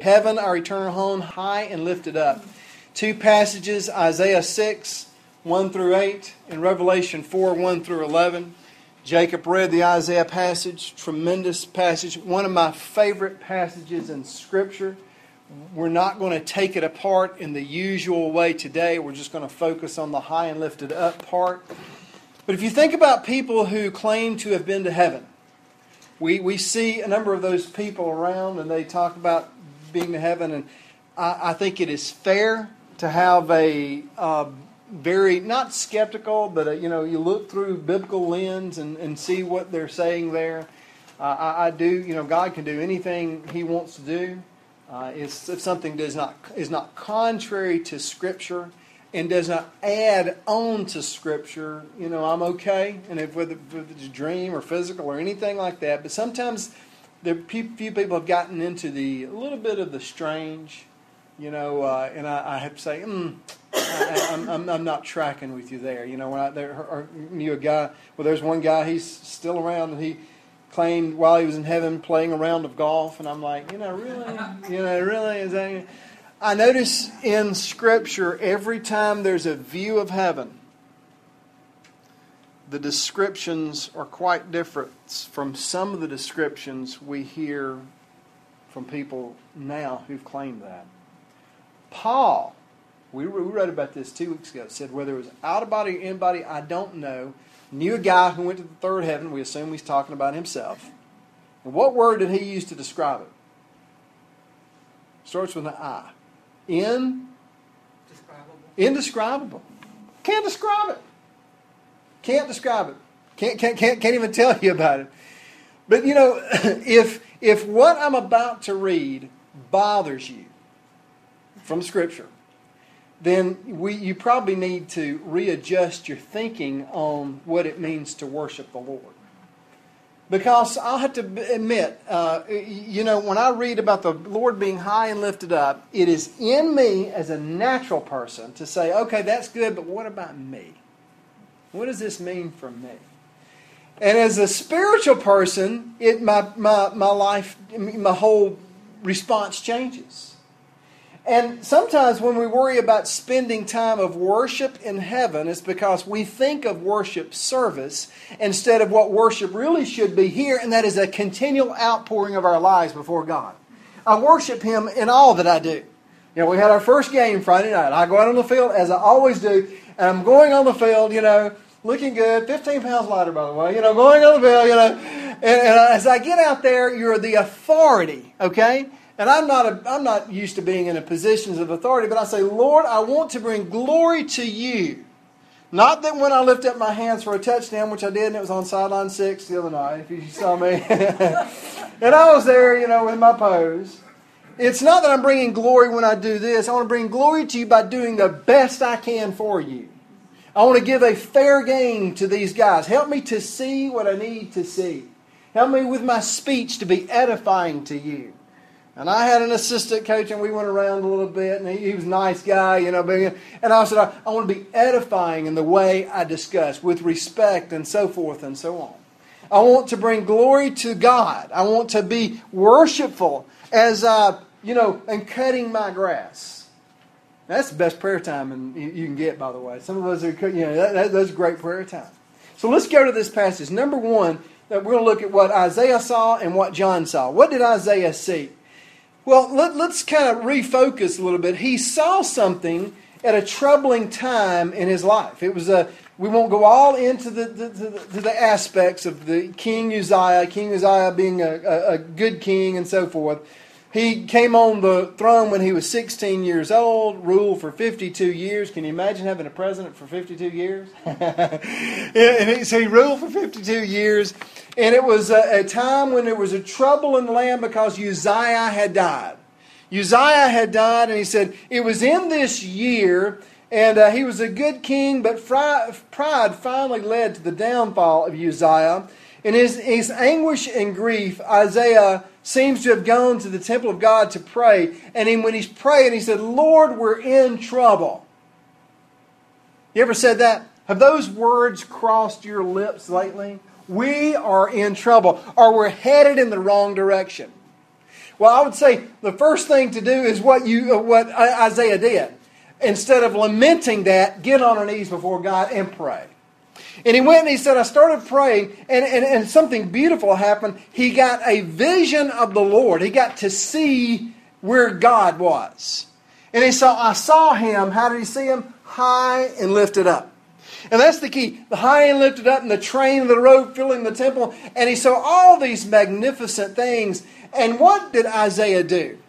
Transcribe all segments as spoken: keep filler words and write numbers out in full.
heaven, our eternal home, high and lifted up. Two passages, Isaiah six, one through eight, and Revelation four, one through eleven. Jacob read the Isaiah passage, tremendous passage, one of my favorite passages in Scripture. We're not going to take it apart in the usual way today. We're just going to focus on the high and lifted up part. But if you think about people who claim to have been to heaven, we, we see a number of those people around and they talk about being to heaven. And I, I think it is fair to have a uh, very, not skeptical, but a, you know, you look through biblical lens and, and see what they're saying there. Uh, I, I do, you know, God can do anything He wants to do. Uh, if something does not is not contrary to Scripture and does not add on to Scripture, you know, I'm okay. And if whether it's a dream or physical or anything like that, but sometimes the few people have gotten into the a little bit of the strange, you know, uh, and I, I have to say, mm, I, I'm, I'm I'm not tracking with you there. You know, when I there, or, knew a guy, well, there's one guy, he's still around, and he claimed while he was in heaven playing a round of golf, and I'm like, you know, really, you know, really, is that? I notice in Scripture every time there's a view of heaven, the descriptions are quite different from some of the descriptions we hear from people now who've claimed that. Paul, we wrote about this two weeks ago, said whether it was out of body or in body, I don't know. Knew a guy who went to the third heaven. We assume he's talking about himself. And what word did he use to describe it? Starts with an I. In? Indescribable. Indescribable. Can't describe it. Can't describe it. Can't, can't, can't, can't even tell you about it. But you know, if, if what I'm about to read bothers you from Scripture, then we, you probably need to readjust your thinking on what it means to worship the Lord. Because I'll have to admit, uh, you know, when I read about the Lord being high and lifted up, it is in me as a natural person to say, okay, that's good, but what about me? What does this mean for me? And as a spiritual person, it my my my life, my whole response changes. And sometimes when we worry about spending time of worship in heaven, it's because we think of worship service instead of what worship really should be here, and that is a continual outpouring of our lives before God. I worship Him in all that I do. You know, we had our first game Friday night. I go out on the field, as I always do, and I'm going on the field, you know, looking good, fifteen pounds lighter, by the way, you know, going on the field, you know, and, and as I get out there, you're the authority, okay? And I'm not a, I'm not used to being in a positions of authority, but I say, Lord, I want to bring glory to you. Not that when I lift up my hands for a touchdown, which I did, and it was on sideline six the other night, if you saw me. And I was there, you know, with my pose. It's not that I'm bringing glory when I do this. I want to bring glory to you by doing the best I can for you. I want to give a fair game to these guys. Help me to see what I need to see. Help me with my speech to be edifying to you. And I had an assistant coach, and we went around a little bit, and he, he was a nice guy, you know. And I said, I, I want to be edifying in the way I discuss, with respect and so forth and so on. I want to bring glory to God. I want to be worshipful as I, you know, am cutting my grass. That's the best prayer time and you, you can get, by the way. Some of us are, you know, that, that, that's great prayer time. So let's go to this passage. Number one, that we're going to look at what Isaiah saw and what John saw. What did Isaiah see? Well, let, let's kind of refocus a little bit. He saw something at a troubling time in his life. It was a. We won't go all into the, the, the, to the aspects of the King Uzziah, King Uzziah being a, a, a good king and so forth. He came on the throne when he was sixteen years old, ruled for fifty-two years. Can you imagine having a president for fifty-two years? And he, so he ruled for fifty-two years. And it was a, a time when there was a trouble in the land because Uzziah had died. Uzziah had died, and he said, it was in this year, and uh, he was a good king, but fri- pride finally led to the downfall of Uzziah. In his, his anguish and grief, Isaiah seems to have gone to the temple of God to pray. And then when he's praying, he said, Lord, we're in trouble. You ever said that? Have those words crossed your lips lately? We are in trouble, or we're headed in the wrong direction. Well, I would say the first thing to do is what you what Isaiah did. Instead of lamenting that, get on our knees before God and pray. And he went and he said, I started praying, and, and, and something beautiful happened. He got a vision of the Lord. He got to see where God was. And he saw, I saw him. How did he see him? High and lifted up. And that's the key. The high and lifted up, and the train of the robe filling the temple. And he saw all these magnificent things. And what did Isaiah do?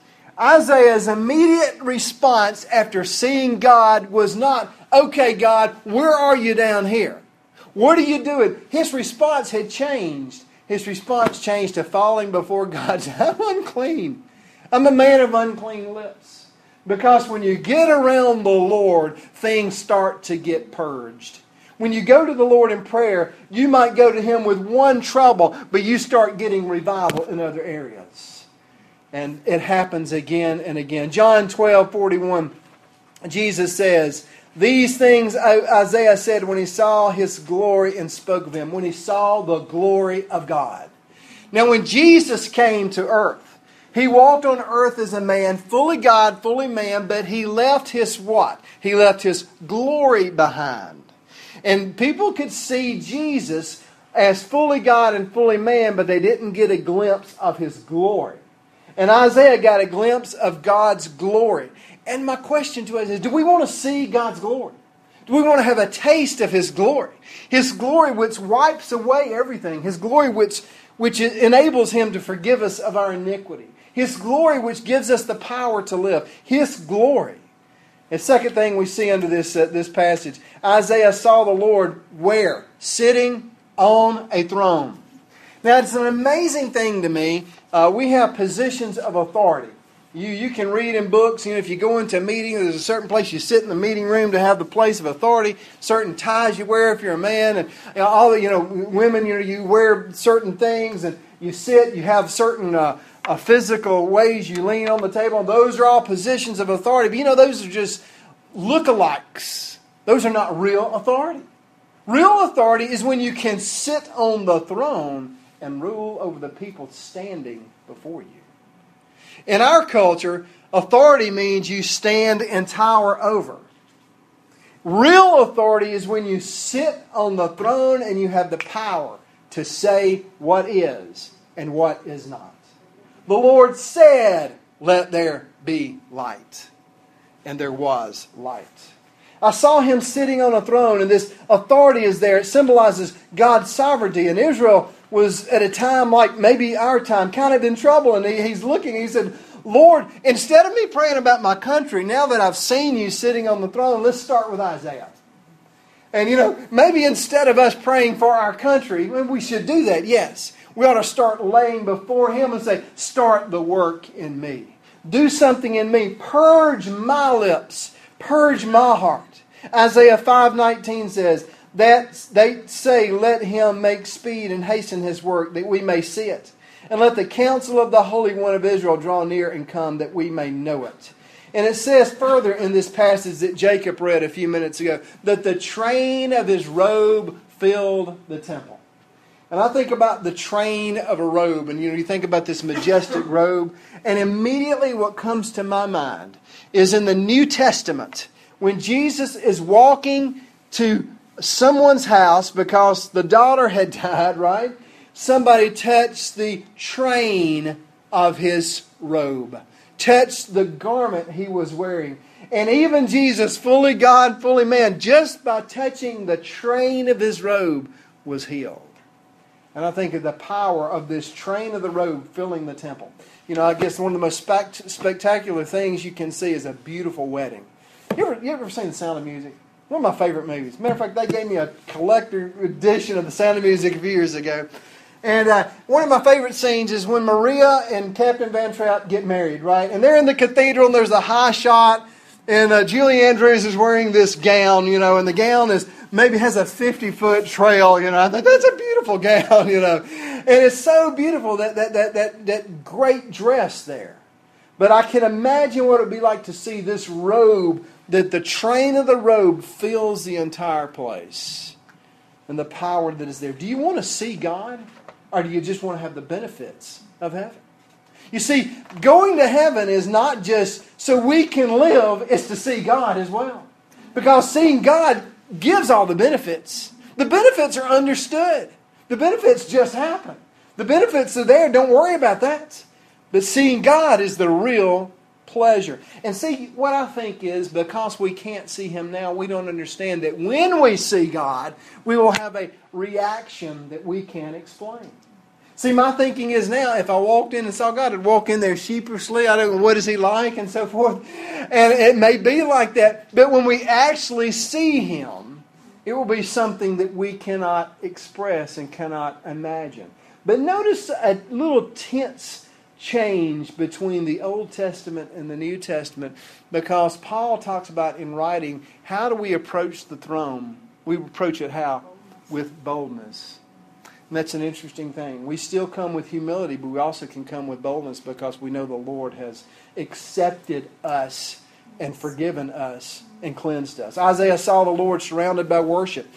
Isaiah's immediate response after seeing God was not, okay, God, where are you down here? What are you doing? His response had changed. His response changed to falling before God. I'm unclean. I'm a man of unclean lips. Because when you get around the Lord, things start to get purged. When you go to the Lord in prayer, you might go to Him with one trouble, but you start getting revival in other areas. And it happens again and again. John twelve forty-one, Jesus says, these things Isaiah said when he saw His glory and spoke of Him, when he saw the glory of God. Now when Jesus came to earth, He walked on earth as a man, fully God, fully man, but He left His what? He left His glory behind. And people could see Jesus as fully God and fully man, but they didn't get a glimpse of His glory. And Isaiah got a glimpse of God's glory. And my question to us is, do we want to see God's glory? Do we want to have a taste of His glory? His glory which wipes away everything. His glory which, which enables Him to forgive us of our iniquity. His glory which gives us the power to live. His glory. The second thing we see under this, uh, this passage, Isaiah saw the Lord where? Sitting on a throne. Now it's an amazing thing to me. Uh, we have positions of authority. You you can read in books, you know, if you go into a meeting, there's a certain place you sit in the meeting room to have the place of authority, certain ties you wear if you're a man, and you know, all the, you know, women, you know, you wear certain things, and you sit, you have certain uh, uh, physical ways you lean on the table, and those are all positions of authority. But you know, those are just lookalikes. Those are not real authority. Real authority is when you can sit on the throne and rule over the people standing before you. In our culture, authority means you stand and tower over. Real authority is when you sit on the throne and you have the power to say what is and what is not. The Lord said, let there be light. And there was light. I saw Him sitting on a throne, and this authority is there. It symbolizes God's sovereignty. And Israel was at a time like maybe our time, kind of in trouble. And he, he's looking, he said, Lord, instead of me praying about my country, now that I've seen you sitting on the throne, let's start with Isaiah. And you know, maybe instead of us praying for our country, we should do that, yes. We ought to start laying before Him and say, start the work in me. Do something in me. Purge my lips. Purge my heart. Isaiah five nineteen says, that they say, let Him make speed and hasten His work, that we may see it. And let the counsel of the Holy One of Israel draw near and come, that we may know it. And it says further in this passage that Jacob read a few minutes ago, that the train of His robe filled the temple. And I think about the train of a robe, and you know, you think about this majestic robe, and immediately what comes to my mind is in the New Testament, when Jesus is walking to someone's house because the daughter had died, right? Somebody touched the train of His robe, touched the garment He was wearing. And even Jesus, fully God, fully man, just by touching the train of His robe, was healed. And I think of the power of this train of the robe filling the temple. You know, I guess one of the most spect- spectacular things you can see is a beautiful wedding. You ever, you ever seen The Sound of Music? One of my favorite movies. Matter of fact, they gave me a collector edition of The Sound of Music a few years ago. And uh, one of my favorite scenes is when Maria and Captain Van Trapp get married, right? And they're in the cathedral, and there's a high shot, and uh, Julie Andrews is wearing this gown, you know, and the gown is maybe has a fifty-foot trail, you know. I think that's a beautiful gown, you know. And it's so beautiful, that that that that, that great dress there. But I can imagine what it would be like to see this robe, that the train of the robe fills the entire place. And the power that is there. Do you want to see God? Or do you just want to have the benefits of heaven? You see, going to heaven is not just so we can live, it's to see God as well. Because seeing God gives all the benefits. The benefits are understood. The benefits just happen. The benefits are there. Don't worry about that. But seeing God is the real pleasure. And see, what I think is because we can't see Him now, we don't understand that when we see God, we will have a reaction that we can't explain. See, my thinking is now, if I walked in and saw God, I'd walk in there sheepishly. I don't know, what is He like, and so forth. And it may be like that. But when we actually see Him, it will be something that we cannot express and cannot imagine. But notice a little tense change between the Old Testament and the New Testament, because Paul talks about in writing, how do we approach the throne? We approach it how? With boldness. And that's an interesting thing. We still come with humility, but we also can come with boldness because we know the Lord has accepted us and forgiven us and cleansed us. Isaiah saw the Lord surrounded by worship.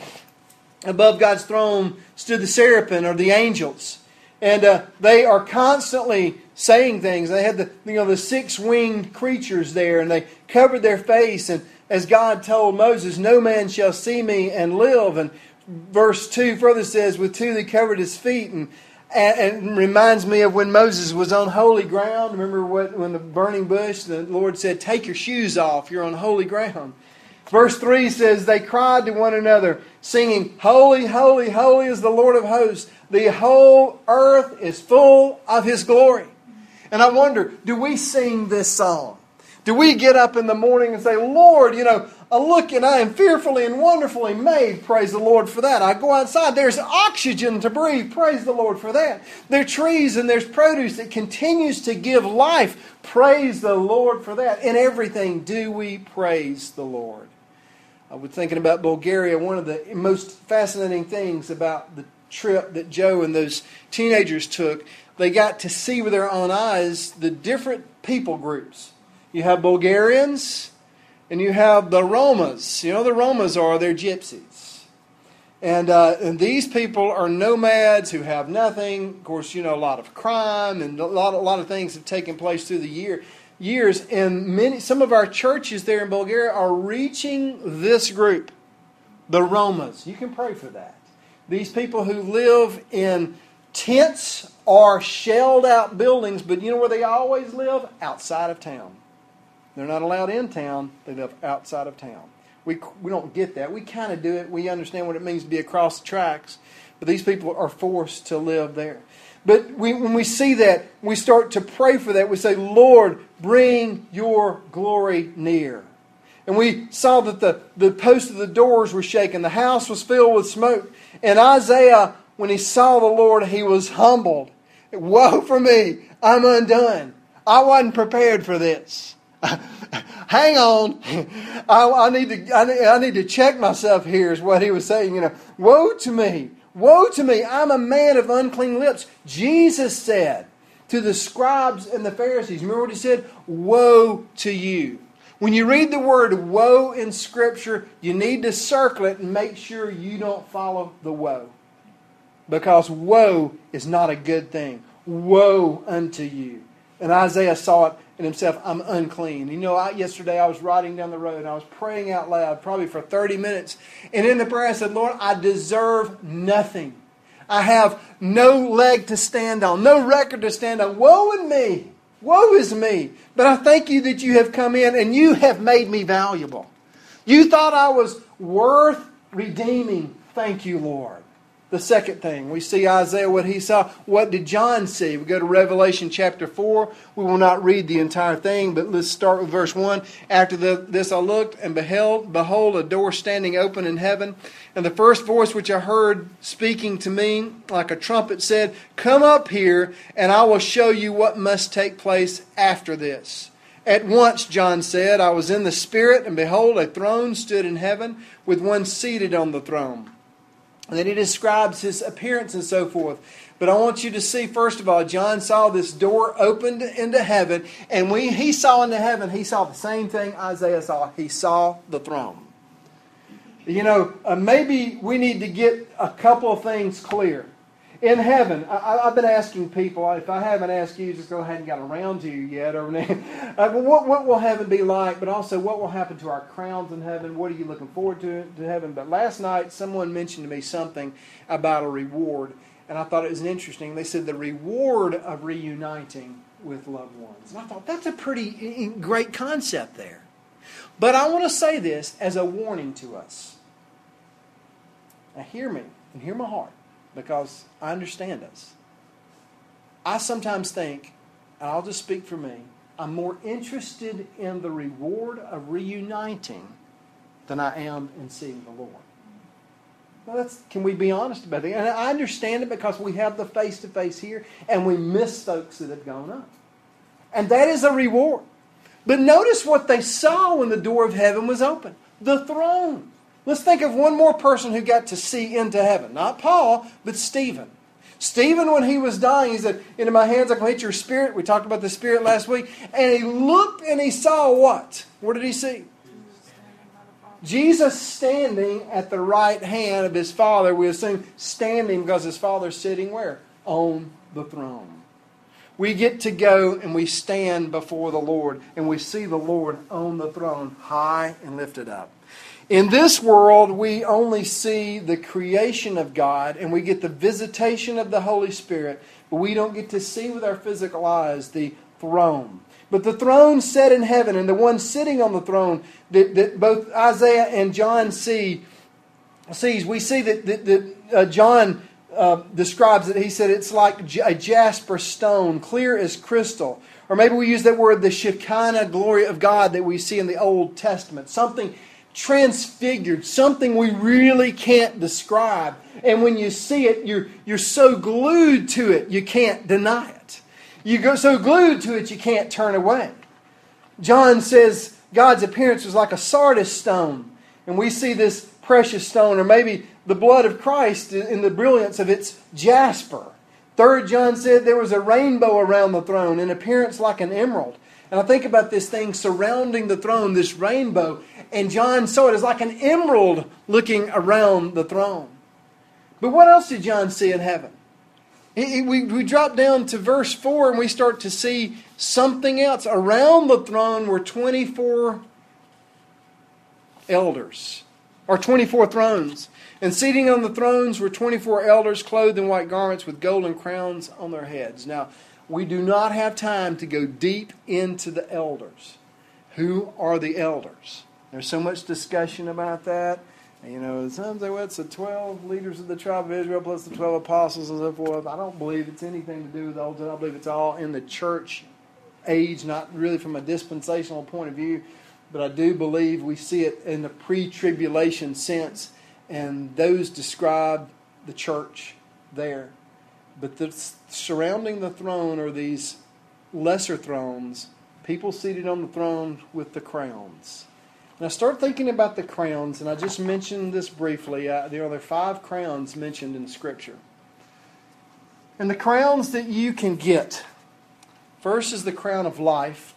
Above God's throne stood the seraphim, or the angels. And uh, they are constantly saying things. They had the you know the six-winged creatures there, and they covered their face. And as God told Moses, no man shall see me and live. And verse two further says, with two they covered his feet. And, and, and reminds me of when Moses was on holy ground. Remember what, when the burning bush, the Lord said, take your shoes off, you're on holy ground. Verse three says, they cried to one another, singing, holy, holy, holy is the Lord of hosts. The whole earth is full of His glory. And I wonder, do we sing this song? Do we get up in the morning and say, Lord, you know, look, and I am fearfully and wonderfully made. Praise the Lord for that. I go outside, there's oxygen to breathe. Praise the Lord for that. There are trees and there's produce that continues to give life. Praise the Lord for that. In everything, do we praise the Lord? I was thinking about Bulgaria. One of the most fascinating things about the trip that Joe and those teenagers took, they got to see with their own eyes the different people groups. You have Bulgarians and you have the Romas. You know, the Romas are, they're gypsies. And, uh, and these people are nomads who have nothing. Of course, you know, a lot of crime and a lot, a lot of things have taken place through the year. years, and many some of our churches there in Bulgaria are reaching this group, the Romas. You can pray for that. These people who live in tents or shelled out buildings, but you know where they always live? Outside of town. They're not allowed in town, they live outside of town. We, we don't get that. We kind of do it. We understand what it means to be across the tracks, but these people are forced to live there. But we, when we see that, we start to pray for that. We say, Lord, bring your glory near. And we saw that the, the posts of the doors were shaken. The house was filled with smoke. And Isaiah, when he saw the Lord, he was humbled. Woe for me, I'm undone. I wasn't prepared for this. Hang on, I, I need to I need, I need to check myself here, is what he was saying. You know, woe to me. Woe to me, I'm a man of unclean lips. Jesus said to the scribes and the Pharisees, remember what He said? Woe to you. When you read the word woe in Scripture, you need to circle it and make sure you don't follow the woe. Because woe is not a good thing. Woe unto you. And Isaiah saw it in himself, I'm unclean. You know, I, yesterday I was riding down the road and I was praying out loud, probably for thirty minutes. And in the prayer I said, Lord, I deserve nothing. I have no leg to stand on, no record to stand on. Woe in me. Woe is me. But I thank you that you have come in and you have made me valuable. You thought I was worth redeeming. Thank you, Lord. The second thing, we see Isaiah, what he saw. What did John see? We go to Revelation chapter four. We will not read the entire thing, but let's start with verse one. After the, this I looked and beheld, behold, a door standing open in heaven. And the first voice which I heard speaking to me like a trumpet said, come up here, and I will show you what must take place after this. At once, John said, I was in the Spirit, and behold, a throne stood in heaven, with one seated on the throne. And then he describes his appearance and so forth. But I want you to see, first of all, John saw this door opened into heaven. And when he saw into heaven, he saw the same thing Isaiah saw. He saw the throne. You know, uh, maybe we need to get a couple of things clear. In heaven, I, I've been asking people, if I haven't asked you, just go ahead and got around to you yet. Or, uh, what, what will heaven be like? But also, what will happen to our crowns in heaven? What are you looking forward to to heaven? But last night, someone mentioned to me something about a reward. And I thought it was interesting. They said the reward of reuniting with loved ones. And I thought, that's a pretty great concept there. But I want to say this as a warning to us. Now hear me and hear my heart, because I understand us. I sometimes think, and I'll just speak for me, I'm more interested in the reward of reuniting than I am in seeing the Lord. Well, that's, can we be honest about it? And I understand it because we have the face-to-face here, and we miss folks that have gone up. And that is a reward. But notice what they saw when the door of heaven was open. The throne. Let's think of one more person who got to see into heaven. Not Paul, but Stephen. Stephen, when he was dying, he said, into my hands I commit your spirit. We talked about the spirit last week. And he looked and he saw what? What did he see? Jesus standing at the right hand of His Father. We assume standing because His Father's sitting where? On the throne. We get to go and we stand before the Lord, and we see the Lord on the throne, high and lifted up. In this world, we only see the creation of God, and we get the visitation of the Holy Spirit, but we don't get to see with our physical eyes the throne. But the throne set in heaven, and the one sitting on the throne that, that both Isaiah and John see, sees, we see that, that, that uh, John uh, describes it. He said it's like a jasper stone, clear as crystal. Or maybe we use that word, the Shekinah glory of God that we see in the Old Testament. Something transfigured, something we really can't describe. And when you see it, you're, you're so glued to it, you can't deny it. You go so glued to it, you can't turn away. John says God's appearance was like a sardis stone. And we see this precious stone, or maybe the blood of Christ in the brilliance of its jasper. Third John said there was a rainbow around the throne, in appearance like an emerald. And I think about this thing surrounding the throne, this rainbow, and John saw it as like an emerald looking around the throne. But what else did John see in heaven? We, we drop down to verse four and we start to see something else. Around the throne were twenty-four elders, or twenty-four thrones. And seating on the thrones were twenty-four elders clothed in white garments with golden crowns on their heads. Now, we do not have time to go deep into the elders. Who are the elders? There's so much discussion about that. You know, some say, well, it's the twelve leaders of the tribe of Israel plus the twelve apostles and so forth. I don't believe it's anything to do with the Old Testament. I believe it's all in the church age, not really from a dispensational point of view. But I do believe we see it in the pre-tribulation sense, and those describe the church there. But the, surrounding the throne are these lesser thrones, people seated on the throne with the crowns. And I start thinking about the crowns, and I just mentioned this briefly. Uh, there are five crowns mentioned in Scripture. And the crowns that you can get, first is the crown of life,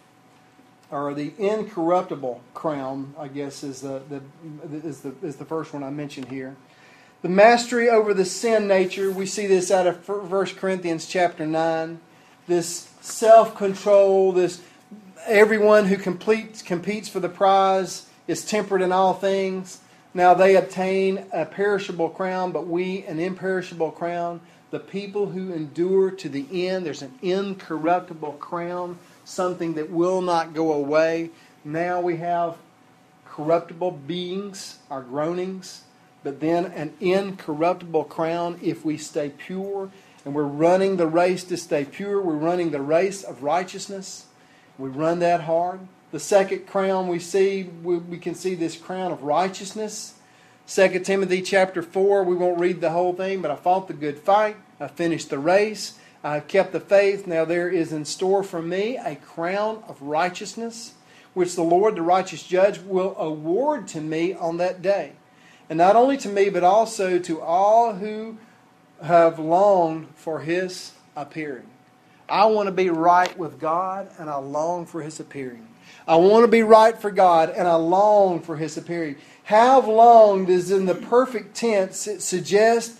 or the incorruptible crown, I guess is the, the, is the, is the first one I mentioned here. The mastery over the sin nature, we see this out of First Corinthians chapter nine. This self-control, this everyone who completes, competes for the prize is temperate in all things. Now they obtain a perishable crown, but we an imperishable crown. The people who endure to the end, there's an incorruptible crown, something that will not go away. Now we have corruptible beings, our groanings, but then an incorruptible crown if we stay pure. And we're running the race to stay pure. We're running the race of righteousness. We run that hard. The second crown we see, we, we can see this crown of righteousness. Second Timothy chapter four, we won't read the whole thing, but I fought the good fight. I finished the race. I have kept the faith. Now there is in store for me a crown of righteousness, which the Lord, the righteous judge, will award to me on that day. And not only to me, but also to all who have longed for His appearing. I want to be right with God, and I long for His appearing. I want to be right for God, and I long for His appearing. Have longed is in the perfect tense. It suggests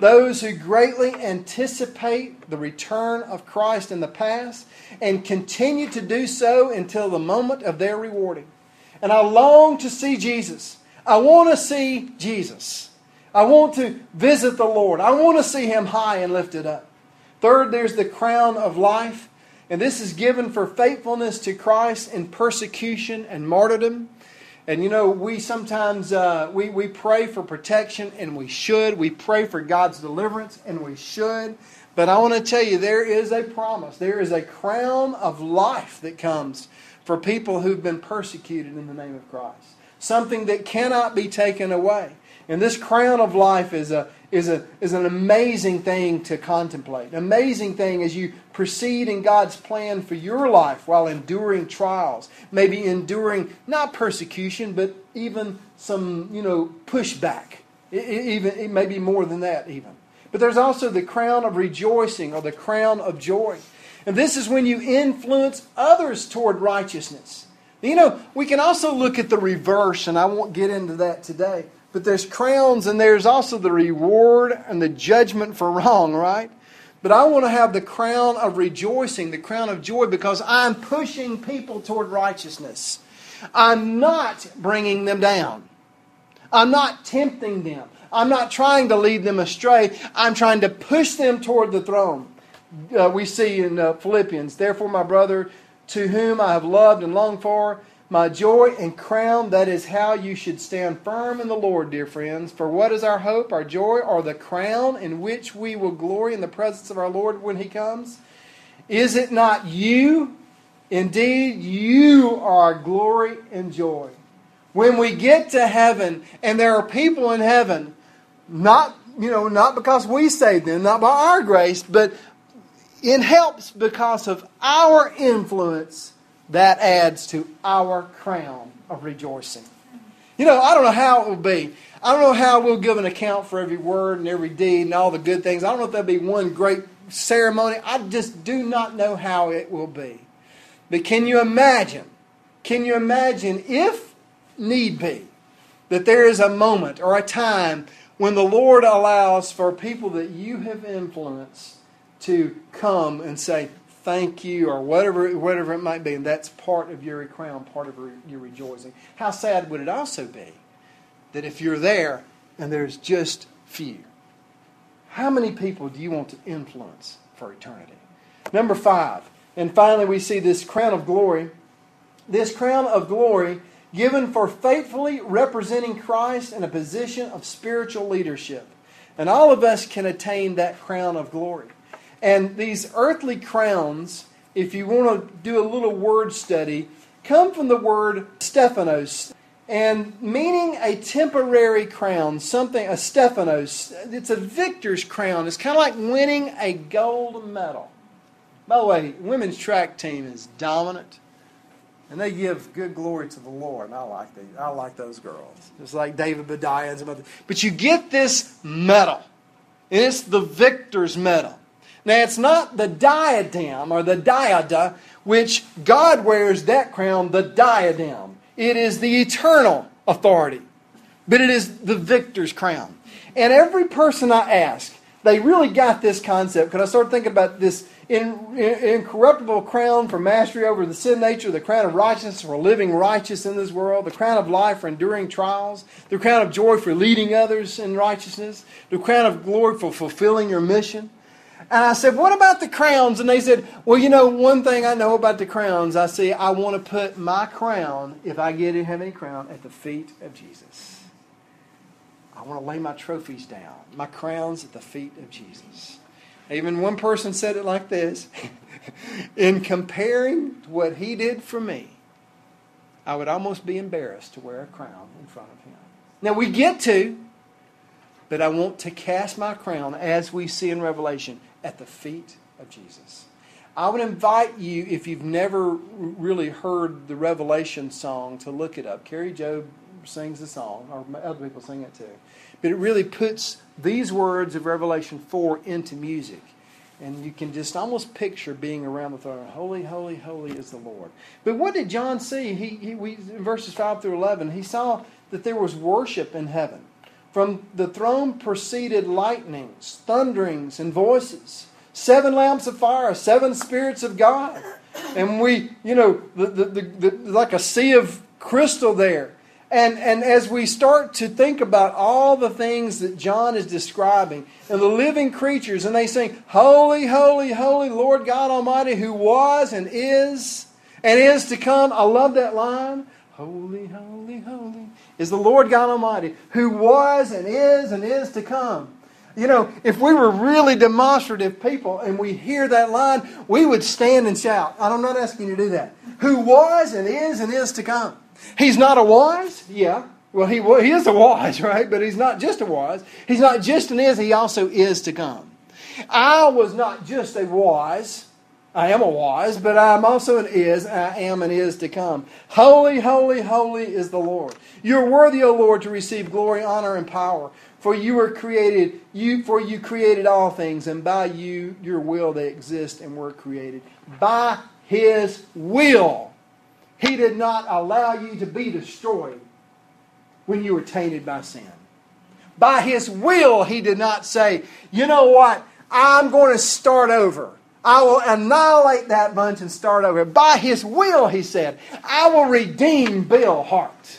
those who greatly anticipate the return of Christ in the past and continue to do so until the moment of their rewarding. And I long to see Jesus. I want to see Jesus. I want to visit the Lord. I want to see Him high and lifted up. Third, there's the crown of life. And this is given for faithfulness to Christ in persecution and martyrdom. And you know, we sometimes uh, we, we pray for protection, and we should. We pray for God's deliverance, and we should. But I want to tell you, there is a promise. There is a crown of life that comes for people who've been persecuted in the name of Christ. Something that cannot be taken away. And this crown of life is a is a is an amazing thing to contemplate. An amazing thing as you proceed in God's plan for your life while enduring trials. Maybe enduring not persecution, but even some, you know, pushback. It, it, even it may be more than that even. But there's also the crown of rejoicing or the crown of joy. And this is when you influence others toward righteousness. You know, we can also look at the reverse, and I won't get into that today. But there's crowns, and there's also the reward and the judgment for wrong, right? But I want to have the crown of rejoicing, the crown of joy, because I'm pushing people toward righteousness. I'm not bringing them down. I'm not tempting them. I'm not trying to lead them astray. I'm trying to push them toward the throne. Uh, we see in uh, Philippians, therefore, my brother, to whom I have loved and longed for, my joy and crown, that is how you should stand firm in the Lord, dear friends. For what is our hope, our joy, or the crown in which we will glory in the presence of our Lord when He comes? Is it not you? Indeed, you are our glory and joy. When we get to heaven, and there are people in heaven, not, you know, not because we saved them, not by our grace, but it helps because of our influence. That adds to our crown of rejoicing. You know, I don't know how it will be. I don't know how we'll give an account for every word and every deed and all the good things. I don't know if there'll be one great ceremony. I just do not know how it will be. But can you imagine? Can you imagine, if need be, that there is a moment or a time when the Lord allows for people that you have influenced to come and say, thank you, or whatever whatever it might be, and that's part of your crown, part of your rejoicing. How sad would it also be that if you're there and there's just few? How many people do you want to influence for eternity? Number five, and finally we see this crown of glory. This crown of glory given for faithfully representing Christ in a position of spiritual leadership. And all of us can attain that crown of glory. And these earthly crowns, if you want to do a little word study, come from the word Stephanos. And meaning a temporary crown, something, a Stephanos. It's a victor's crown. It's kind of like winning a gold medal. By the way, women's track team is dominant. And they give good glory to the Lord. And I like these. I like those girls. It's like David Badiah and some other. But you get this medal. And it's the victor's medal. Now, it's not the diadem or the diada, which God wears that crown, the diadem. It is the eternal authority. But it is the victor's crown. And every person I ask, they really got this concept. Because I started thinking about this in, in, incorruptible crown for mastery over the sin nature, the crown of righteousness for living righteous in this world, the crown of life for enduring trials, the crown of joy for leading others in righteousness, the crown of glory for fulfilling your mission. And I said, what about the crowns? And they said, well, you know, one thing I know about the crowns, I say, I want to put my crown, if I get to have any crown, at the feet of Jesus. I want to lay my trophies down, my crowns at the feet of Jesus. Even one person said it like this, in comparing to what He did for me, I would almost be embarrassed to wear a crown in front of Him. Now we get to, but I want to cast my crown, as we see in Revelation, at the feet of Jesus. I would invite you, if you've never really heard the Revelation song, to look it up. Carrie Job sings the song, or other people sing it too. But it really puts these words of Revelation four into music. And you can just almost picture being around the throne. Holy, holy, holy is the Lord. But what did John see? He, he we, in verses five through eleven, he saw that there was worship in heaven. From the throne proceeded lightnings, thunderings, and voices. Seven lamps of fire, seven spirits of God. And we, you know, the, the, the, the, like a sea of crystal there. And, and as we start to think about all the things that John is describing, and the living creatures, and they sing, Holy, holy, holy, Lord God Almighty, who was and is and is to come. I love that line. Holy, holy, holy is the Lord God Almighty, who was and is and is to come. You know, if we were really demonstrative people and we hear that line, we would stand and shout. I'm not asking you to do that. Who was and is and is to come. He's not a was? Yeah. Well, he he is a was, right? But he's not just a was. He's not just an is, he also is to come. I was not just a was. I am a was, but I'm also an is. I am and is to come. Holy, holy, holy is the Lord. You're worthy, O Lord, to receive glory, honor, and power. For you were created, you for you created all things, and by you, your will, they exist and were created. By His will. He did not allow you to be destroyed when you were tainted by sin. By His will, He did not say, you know what, I'm going to start over. I will annihilate that bunch and start over. By His will, He said, I will redeem Bill Hart.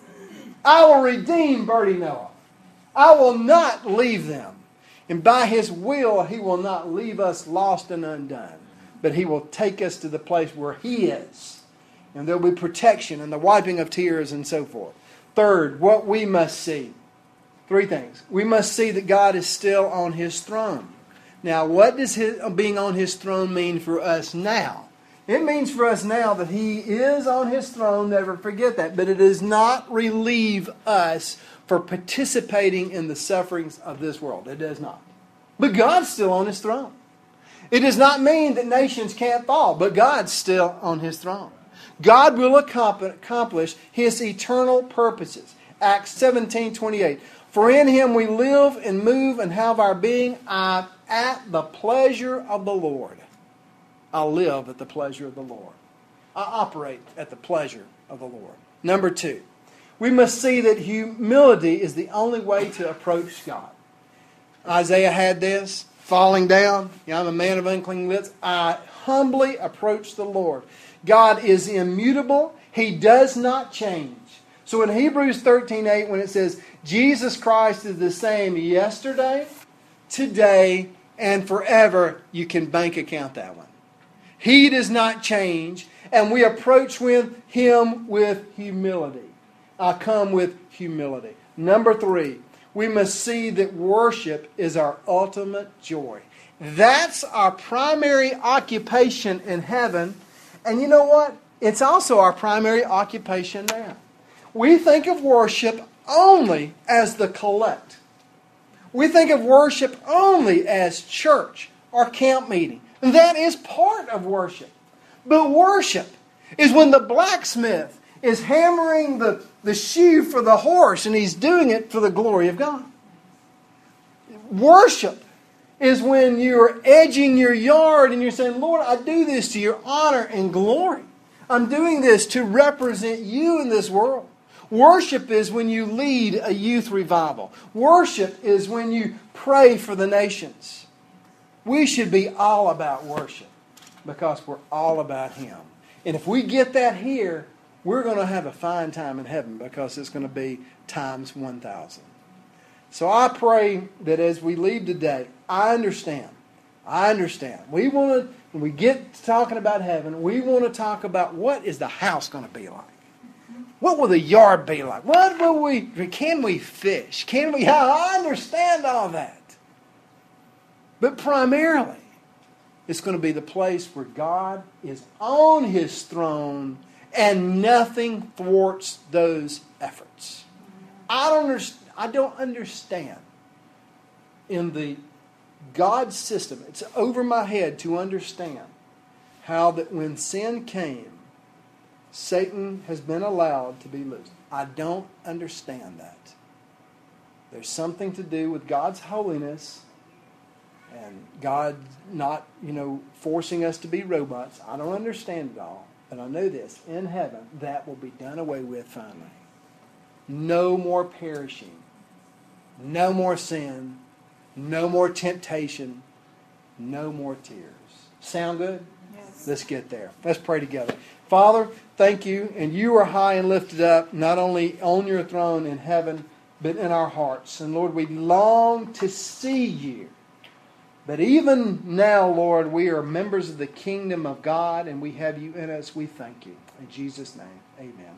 I will redeem Bertie Noah. I will not leave them. And by His will, He will not leave us lost and undone. But He will take us to the place where He is. And there will be protection and the wiping of tears and so forth. Third, what we must see. Three things. We must see that God is still on His throne. Now, what does his, being on His throne mean for us now? It means for us now that He is on His throne. Never forget that. But it does not relieve us for participating in the sufferings of this world. It does not. But God's still on His throne. It does not mean that nations can't fall. But God's still on His throne. God will accomplish His eternal purposes. Acts seventeen twenty-eight. For in Him we live and move and have our being at the pleasure of the Lord. I live at the pleasure of the Lord. I operate at the pleasure of the Lord. Number two, we must see that humility is the only way to approach God. Isaiah had this, falling down. You know, I'm a man of unclean lips. I humbly approach the Lord. God is immutable. He does not change. So in Hebrews thirteen eight, when it says, Jesus Christ is the same yesterday, today, and forever, you can bank account that one. He does not change, and we approach with Him with humility. I come with humility. Number three, we must see that worship is our ultimate joy. That's our primary occupation in heaven. And you know what? It's also our primary occupation now. We think of worship only as the collect. We think of worship only as church or camp meeting. And that is part of worship. But worship is when the blacksmith is hammering the, the shoe for the horse and he's doing it for the glory of God. Worship is when you're edging your yard and you're saying, Lord, I do this to your honor and glory. I'm doing this to represent you in this world. Worship is when you lead a youth revival. Worship is when you pray for the nations. We should be all about worship because we're all about Him. And if we get that here, we're going to have a fine time in heaven because it's going to be times one thousand. So I pray that as we leave today, I understand. I understand. We want to, when we get to talking about heaven, we want to talk about what is the house going to be like? What will the yard be like? What will we, can we fish? Can we, I understand all that. But primarily, it's going to be the place where God is on His throne and nothing thwarts those efforts. I don't understand. I don't understand in the God system, it's over my head to understand how that when sin came, Satan has been allowed to be loosed. I don't understand that. There's something to do with God's holiness and God not, you know, forcing us to be robots. I don't understand it all, but I know this. In heaven, that will be done away with finally. No more perishing. No more sin. No more temptation. No more tears. Sound good? Yes. Let's get there. Let's pray together. Father, thank you. And you are high and lifted up, not only on your throne in heaven, but in our hearts. And Lord, we long to see you. But even now, Lord, we are members of the kingdom of God, and we have you in us. We thank you. In Jesus' name, amen.